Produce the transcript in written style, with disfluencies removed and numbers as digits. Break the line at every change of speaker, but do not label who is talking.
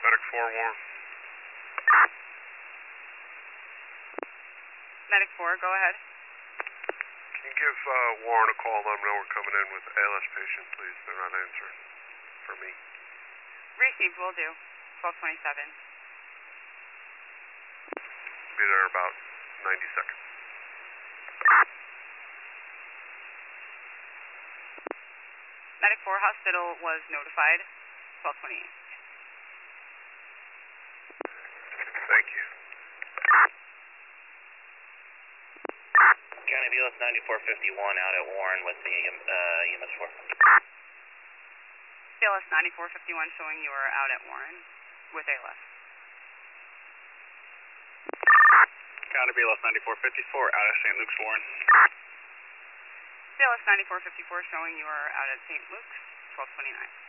Medic 4, Warren.
Medic 4, go ahead.
Can you give Warren a call, let them know we're coming in with ALS patient, please? They're not answering for me.
Received, will do. 1227.
Be there about 90 seconds.
Medic 4, hospital was notified. 1228.
Thank you.
County BLS 9451 out at Warren with the EMS 4.
BLS 9451 showing you are out at Warren with ALS.
County BLS 9454 out at St. Luke's, Warren.
BLS 9454 showing you are out at St. Luke's, 1229.